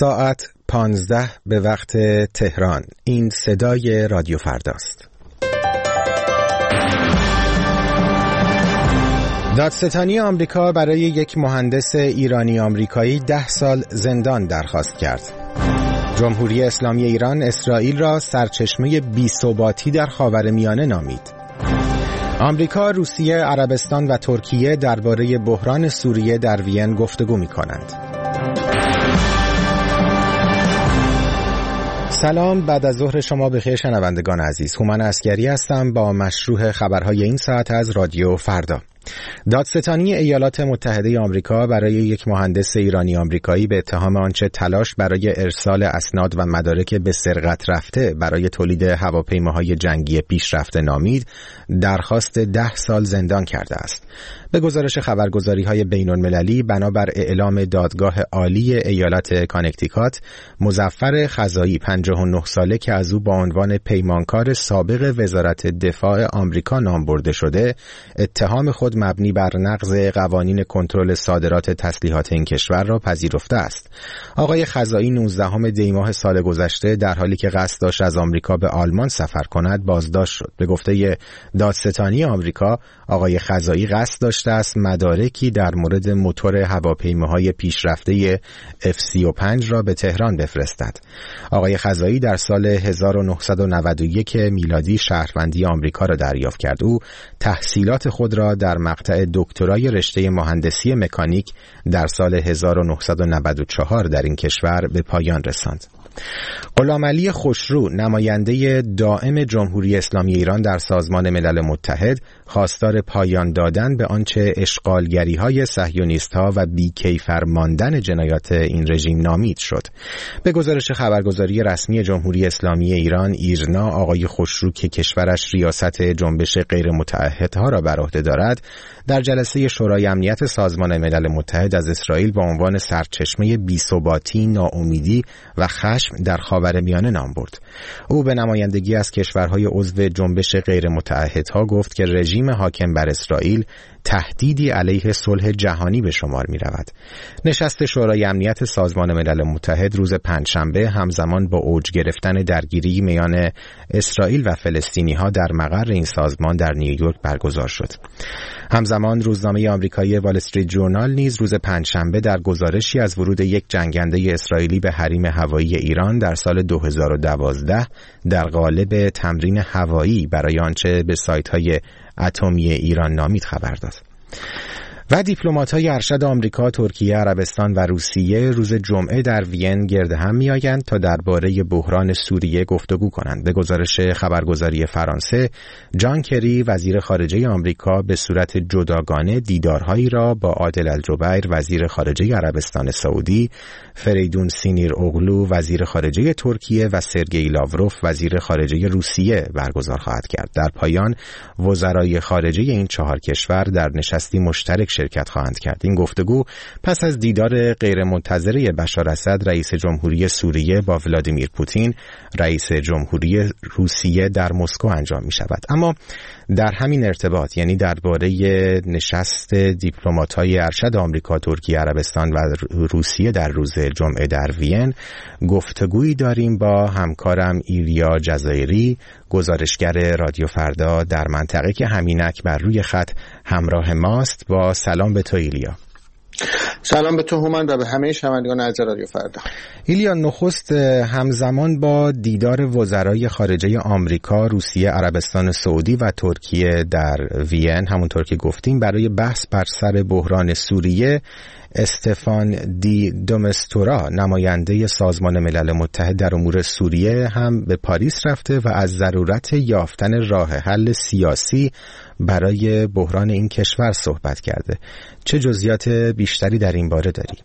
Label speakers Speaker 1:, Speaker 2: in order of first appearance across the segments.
Speaker 1: ساعت 15 به وقت تهران. این صدای رادیو فرداست. دادستانی آمریکا برای یک مهندس ایرانی آمریکایی 10 سال زندان درخواست کرد. جمهوری اسلامی ایران اسرائیل را سرچشمه بی‌ثباتی در خاورمیانه نامید. آمریکا، روسیه، عربستان و ترکیه درباره بحران سوریه در وین گفتگو می‌کنند. سلام، بعد از ظهر شما بخیر شنوندگان عزیز. هومن عسگری هستم با مشروح خبرهای این ساعت از رادیو فردا. دادستانی ایالات متحده آمریکا برای یک مهندس ایرانی آمریکایی به اتهام آنچه تلاش برای ارسال اسناد و مدارک به سرقت رفته برای تولید هواپیماهای جنگی پیشرفته نامید، درخواست 10 سال زندان کرده است. به گزارش خبرگزاری‌های بین‌المللی، بنابر اعلام دادگاه عالی ایالت کانکتیکات، مظفر خزائی 59 ساله که از او با عنوان پیمانکار سابق وزارت دفاع آمریکا نام برده شده، اتهام خود مبنی بر نقض قوانین کنترل صادرات تسلیحات این کشور را پذیرفته است. آقای خزائی 19 دی ماه سال گذشته در حالی که قصد داشت از آمریکا به آلمان سفر کند بازداشت شد. به گفته دادستانی آمریکا، آقای خزائی قصد داشته است مدارکی در مورد موتور هواپیماهای پیشرفته F-35 را به تهران بفرستد. آقای خزائی در سال 1991 میلادی شهروندی آمریکا را دریافت کرد. او تحصیلات خود را در مقطع دکترای رشته مهندسی مکانیک در سال 1994 در این کشور به پایان رساند. غلامعلی خوشرو، نماینده دائم جمهوری اسلامی ایران در سازمان ملل متحد، خواستار پایان دادن به آنچه اشغالگری‌های صهیونیست‌ها و بی‌کیفر ماندن جنایات این رژیم نامید شد. به گزارش خبرگزاری رسمی جمهوری اسلامی ایران ایرنا، آقای خوشرو که کشورش ریاست جنبش غیر متعهدها را بر عهده دارد، در جلسه شورای امنیت سازمان ملل متحد از اسرائیل با عنوان سرچشمه بی‌ثباتی، ناامیدی و خشم در خاورمیانه نام برد. او به نمایندگی از کشورهای عضو جنبش غیر متعهدها گفت که رژیم حاکم بر اسرائیل تهدیدی علیه صلح جهانی به شمار می رود. نشست شورای امنیت سازمان ملل متحد روز پنجشنبه همزمان با اوج گرفتن درگیری میان اسرائیل و فلسطینی ها در مقر این سازمان در نیویورک برگزار شد. همزمان روزنامه آمریکایی وال استریت ژورنال نیز روز پنجشنبه در گزارشی از ورود یک جنگنده اسرائیلی به حریم هوایی ایران در سال 2012 در قالب تمرین هوایی برای آنچه به سایت‌های اتمی ایران نامید خبر داد. و دیپلمات‌های ارشد آمریکا، ترکیه، عربستان و روسیه روز جمعه در وین گرد هم می‌آیند تا درباره بحران سوریه گفتگو کنند. به گزارش خبرگزاری فرانسه، جان کری وزیر خارجه آمریکا به صورت جداگانه دیدارهایی را با عادل الجبیر وزیر خارجه عربستان سعودی، فریدون سینیر اوغلو وزیر خارجه ترکیه و سرگئی لاوروف وزیر خارجه روسیه برگزار خواهد کرد. در پایان وزرای خارجه این 4 کشور در نشستی مشترک شرکت خواهند کرد. این گفتگو پس از دیدار غیرمنتظره بشار اسد رئیس جمهوری سوریه با ولادیمیر پوتین رئیس جمهوری روسیه در مسکو انجام می شود. اما در همین ارتباط، یعنی درباره نشست دیپلمات‌های ارشد آمریکا، ترکیه، عربستان و روسیه در روز جمعه در وین، گفتگویی داریم با همکارم ایلیا جزایری، گزارشگر رادیو فردا در منطقه که همینک بر روی خط همراه ماست. با سلام به تو ایلیا.
Speaker 2: سلام به تو هومن و به همه شنوندگان عزیز رادیو فردا.
Speaker 1: ایلیا، نخست همزمان با دیدار وزرای خارجه آمریکا، روسیه، عربستان سعودی و ترکیه در وین، همونطور که گفتیم، برای بحث بر سر بحران سوریه، استفان دی دومستورا، نماینده سازمان ملل متحد در امور سوریه، هم به پاریس رفته و از ضرورت یافتن راه حل سیاسی برای بحران این کشور صحبت کرده. چه جزئیات بیشتری در این باره داری؟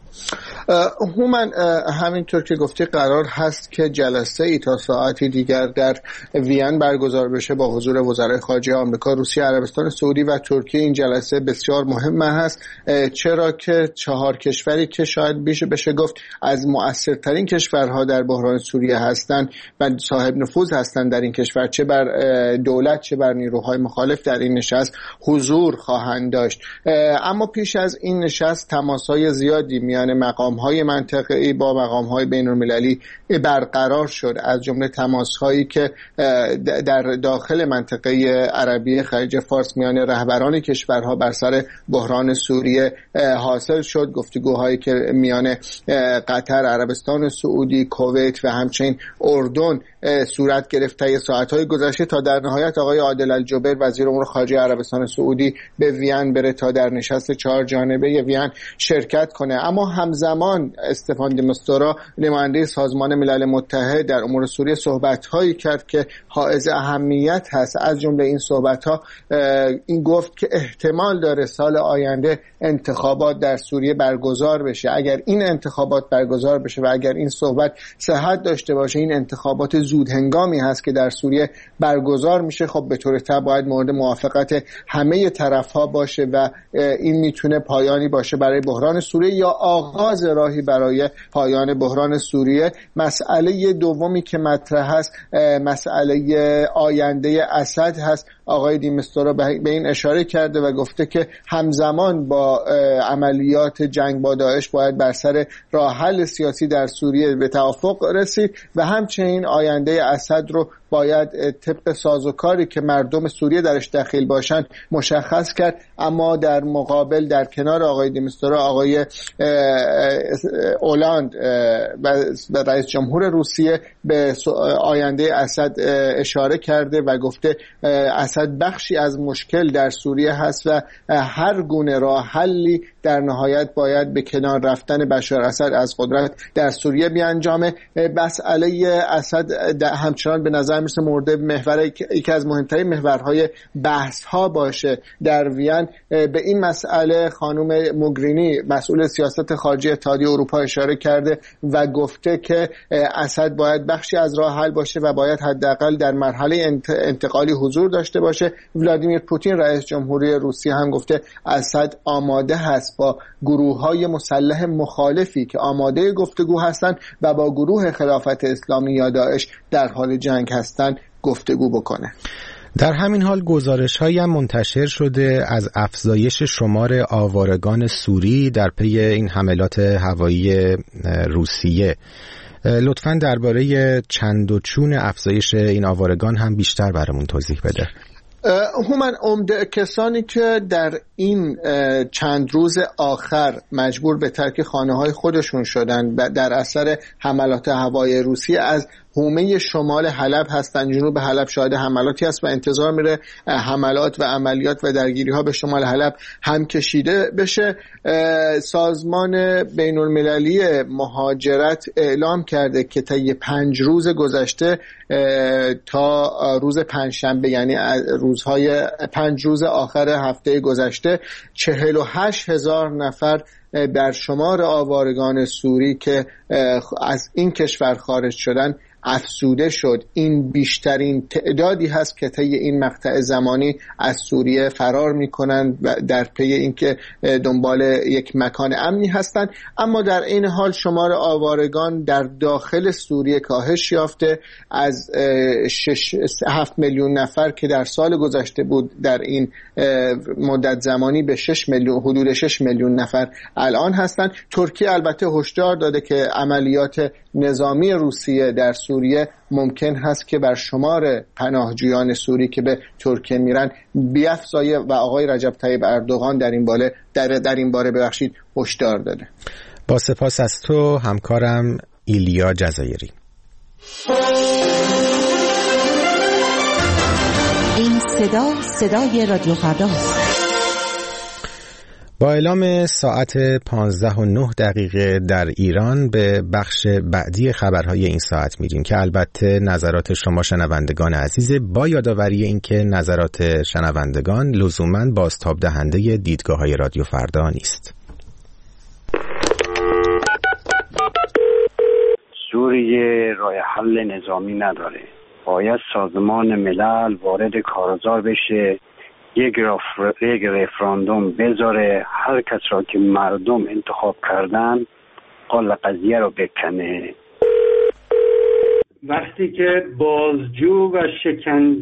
Speaker 2: هومن، همینطور که گفتی قرار هست که جلسه ای تا ساعتی دیگر در وین برگزار بشه با حضور وزرای خارجه آمریکا، روسیه، عربستان سعودی و ترکیه. این جلسه بسیار مهم هست، چرا که 4 کشوری که شاید بشه گفت از مؤثرترین کشورها در بحران سوریه هستند و صاحب نفوذ هستند در این کشور، چه بر دولت چه بر نیروهای مخالف در این نشست حضور خواهند داشت. اما پیش از این نشست تماس‌های زیادی میان مقام مقام‌های منطقه‌ای با مقام‌های بین‌المللی برقرار شد، از جمله تماس‌هایی که در داخل منطقه عربی خلیج فارس میان رهبران کشورها بر سر بحران سوریه حاصل شد، گفتگوهایی که میان قطر، عربستان سعودی، کویت و همچنین اردن صورت گرفت طی ساعت‌های گذشته تا در نهایت آقای عادل الجبر وزیر امور خارجه عربستان سعودی به وین بره تا در نشست 4 جانبه وین شرکت کنه. اما همزمان استفان دی میستورا نماینده سازمان ملل متحد در امور سوریه صحبت‌هایی کرد که حائز اهمیت هست. از جمله این صحبت‌ها این گفت که احتمال داره سال آینده انتخابات در سوریه برگزار بشه. اگر این انتخابات برگزار بشه و اگر این صحبت صحت داشته باشه، این انتخابات زود هنگامی هست که در سوریه برگزار میشه، خب به طور طبیعی باید مورد موافقت همه طرف‌ها باشه و این میتونه پایانی باشه برای بحران سوریه یا آغاز راهی برای پایان بحران سوریه. مسئله دومی که مطرح هست مسئله آینده اسد هست. آقای دی میستورا به این اشاره کرده و گفته که همزمان با عملیات جنگ با داعش باید بر سر راه حل سیاسی در سوریه به توافق رسید و همچنین آینده اسد رو باید طبق سازوکاری که مردم سوریه درش دخیل باشن مشخص کرد. اما در مقابل در کنار آقای دی میستورا آقای اولاند و رئیس جمهور روسیه به آینده اسد اشاره کرده و گفته اسد بخشی از مشکل در سوریه هست و هر گونه راه حلی در نهایت باید به کنار رفتن بشار اسد از قدرت در سوریه بیانجامه. مسئله اسد همچنان به نظر میرسه مورد محور یکی از مهمترین محورهای بحث ها باشه در وین. به این مسئله خانم موگرینی مسئول سیاست خارجی اتحادیه اروپا اشاره کرده و گفته که اسد باید بخشی از راه حل باشه و باید حداقل در مرحله انتقالی حضور داشته باشه. ولادیمیر پوتین رئیس جمهوری روسیه هم گفته اسد آماده هست با گروه‌های مسلح مخالفی که آماده گفتگو هستند و با گروه خلافت اسلامی یا داعش در حال جنگ هستند گفتگو بکنه.
Speaker 1: در همین حال گزارش‌هایی هم منتشر شده از افزایش شمار آوارگان سوری در پی این حملات هوایی روسیه. لطفاً درباره چند و چون افزایش این آوارگان هم بیشتر برامون توضیح بده.
Speaker 2: هومن، عمده کسانی که در این چند روز آخر مجبور به ترک خانه‌های خودشون شدن در اثر حملات هوایی روسیه از حومه شمال حلب هستند. جنوب حلب شاهد حملاتی است و انتظار میره حملات و عملیات و درگیری‌ها به شمال حلب هم کشیده بشه. سازمان بین‌المللی مهاجرت اعلام کرده که طی 5 روز گذشته تا روز پنجشنبه، یعنی روزهای 5 روز آخر هفته گذشته، 48,000 نفر در شمار آوارگان سوری که از این کشور خارج شدن افزوده شد. این بیشترین تعدادی هست که طی این مقطع زمانی از سوریه فرار میکنند و در پی اینکه دنبال یک مکان امنی هستند. اما در این حال شمار آوارگان در داخل سوریه کاهش یافته. از 7 میلیون نفر که در سال گذشته بود در این مدت زمانی به 6 میلیون، حدود 6 میلیون نفر الان هستند. ترکیه البته هشدار داده که عملیات نظامی روسیه در سوریه ممکن هست که بر شمار پناهجویان سوری که به ترکیه میرن بیفزایه و آقای رجب طیب اردوغان در این باره هشدار داده.
Speaker 1: با سپاس از تو همکارم ایلیا جزایری.
Speaker 3: این صدای رادیو فرداست.
Speaker 1: با اعلام ساعت 15:09 در ایران به بخش بعدی خبرهای این ساعت میریم که البته نظرات شما شنوندگان عزیز، با یادآوری اینکه نظرات شنوندگان لزوماً بازتاب دهنده دیدگاه‌های رادیو فردا نیست.
Speaker 4: سوریه راه حل نظامی نداره. باید سازمان ملل وارد کارزار بشه، یک رفراندوم بذاره، هر کس را که مردم انتخاب کردن قال قضیه رو بکنه.
Speaker 5: وقتی که بازجو و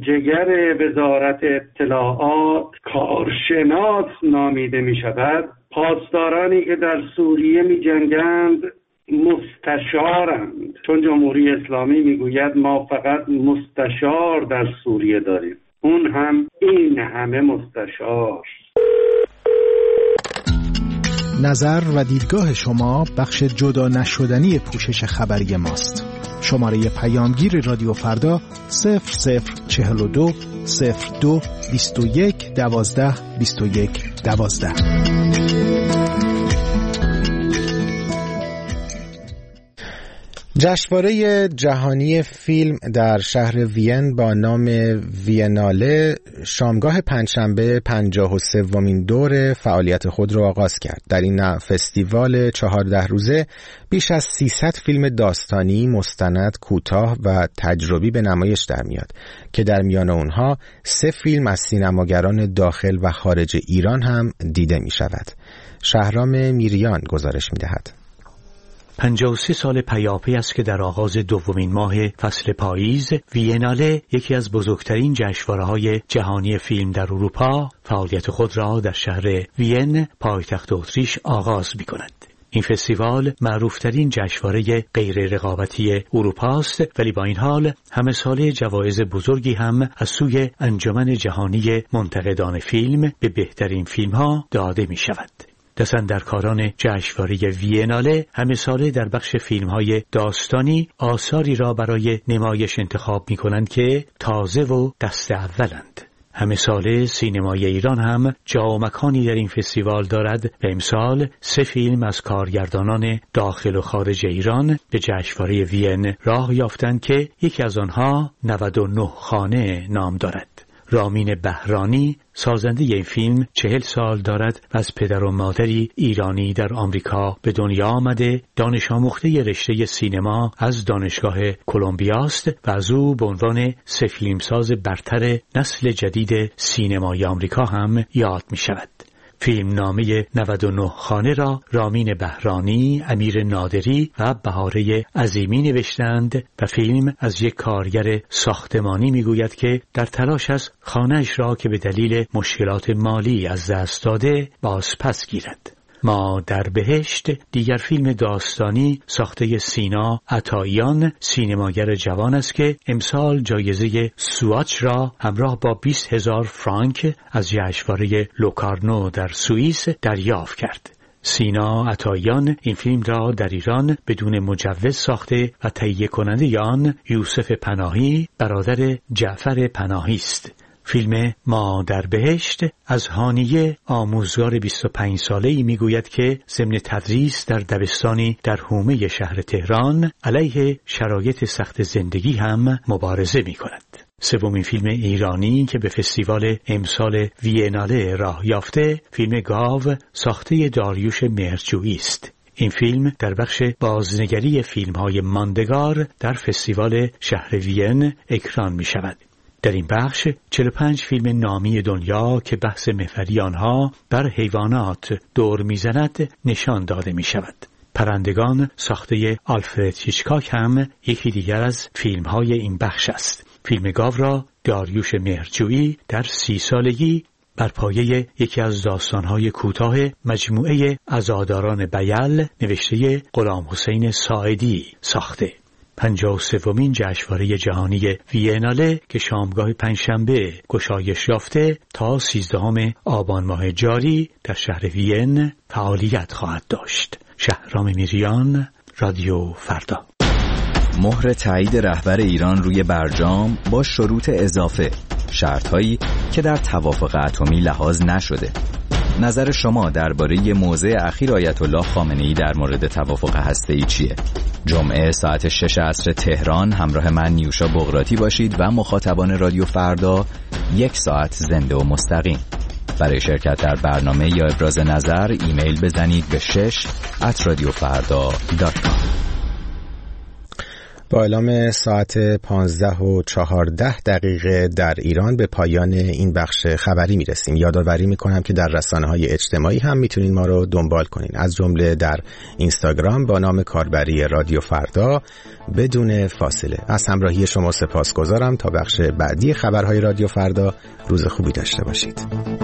Speaker 5: شکنجهگر وزارت اطلاعات کارشناس نامیده می شود، پاسدارانی که در سوریه می جنگند مستشارند، چون جمهوری اسلامی میگوید ما فقط مستشار در سوریه داریم، اون هم این همه مستشار.
Speaker 6: نظر و دیدگاه شما بخش جدا نشدنی پوشش خبری ماست. شماره پیامگیر رادیو فردا 0042 02 21 12 21 12.
Speaker 1: جشنواره جهانی فیلم در شهر وین با نام ویناله شامگاه پنجشنبه 53مین دور فعالیت خود را آغاز کرد. در این فستیوال 14 روزه بیش از 300 فیلم داستانی، مستند، کوتاه و تجربی به نمایش در میاد که در میان اونها 3 فیلم از سینماگران داخل و خارج ایران هم دیده می شود. شهرام میریان گزارش می دهد.
Speaker 7: 53 سال پیاپی است که در آغاز دومین ماه فصل پاییز ویناله، یکی از بزرگترین جشنواره‌های جهانی فیلم در اروپا، فعالیت خود را در شهر وین پایتخت اتریش آغاز می‌کند. این فستیوال معروفترین جشنواره غیر رقابتی اروپا است، ولی با این حال همه ساله جوایز بزرگی هم از سوی انجمن جهانی منتقدان فیلم به بهترین فیلم‌ها داده می‌شود. دستاندرکاران جشنواره ویناله همه ساله در بخش فیلم‌های داستانی آثاری را برای نمایش انتخاب می‌کنند که تازه و دست اولند. همه ساله سینمای ایران هم جا و مکانی در این فستیوال دارد و امسال 3 فیلم از کارگردانان داخل و خارج ایران به جشنواره وین راه یافتند که یکی از آنها 99 خانه نام دارد. رامین بهرانی سازنده این فیلم 40 سال دارد و از پدر و مادری ایرانی در آمریکا به دنیا آمده. دانش آموخته رشته سینما از دانشگاه کلمبیا است و از او به عنوان 3 فیلمساز برتر نسل جدید سینمای آمریکا هم یاد می شود. فیلم نامه 99 خانه را رامین بهرانی، امیر نادری و بهاره عظیمی نوشتند و فیلم از یک کارگر ساختمانی میگوید که در تلاش است خانه‌اش را که به دلیل مشکلات مالی از دست داده بازپس گیرد. ما در بهشت دیگر فیلم داستانی ساخته سینا عطاییان، سینماگر جوان است که امسال جایزه سواچ را همراه با 20,000 فرانک از جشنواره لوکارنو در سوئیس دریافت کرد. سینا عطاییان این فیلم را در ایران بدون مجوز ساخته و تهیه کننده آن یوسف پناهی برادر جعفر پناهی است. فیلم ما در بهشت از هانیه آموزگار 25 ساله‌ای میگوید که ضمن تدریس در دبستانی در حومه شهر تهران علیه شرایط سخت زندگی هم مبارزه می‌کند. سومین فیلم ایرانی که به فستیوال امسال ویناله راه یافته فیلم گاو ساخته داریوش مهرجویی است. این فیلم در بخش بازنگری فیلم‌های ماندگار در فستیوال شهر وین اکران می‌شود. در این بخش 45 فیلم نامی دنیا که بحث محوری آنها بر حیوانات دور می‌زند نشان داده می‌شود. پرندگان ساخته آلفرد هیچکاک هم یکی دیگر از فیلم‌های این بخش است. فیلم گاو را داریوش مهرجویی در 30 سالگی بر پایه یکی از داستان‌های کوتاه مجموعه عزاداران بیل نوشته غلام حسین ساعدی ساخته. 53مین جشنواره جهانی ویناله که شامگاه پنجشنبه گشایش یافته تا 13 آبان ماه جاری در شهر وین فعالیت خواهد داشت. شهرام میریان، رادیو فردا.
Speaker 8: مهر تایید رهبر ایران روی برجام با شروط اضافه، شرط‌هایی که در توافق اتمی لحاظ نشده. نظر شما درباره موضع اخیر آیت الله خامنه‌ای در مورد توافق هسته‌ای چیه؟ جمعه ساعت 6 عصر تهران همراه من نیوشا بغراتی باشید و مخاطبان رادیو فردا 1 ساعت زنده و مستقیم. برای شرکت در برنامه یا ابراز نظر ایمیل بزنید به 6@radiofarda.com.
Speaker 1: با اعلام ساعت 15:14 در ایران به پایان این بخش خبری میرسیم. یادآوری میکنم که در رسانه‌های اجتماعی هم میتونید ما رو دنبال کنین، از جمله در اینستاگرام با نام کاربری رادیو فردا بدون فاصله. از همراهی شما سپاسگزارم. تا بخش بعدی خبرهای رادیو فردا روز خوبی داشته باشید.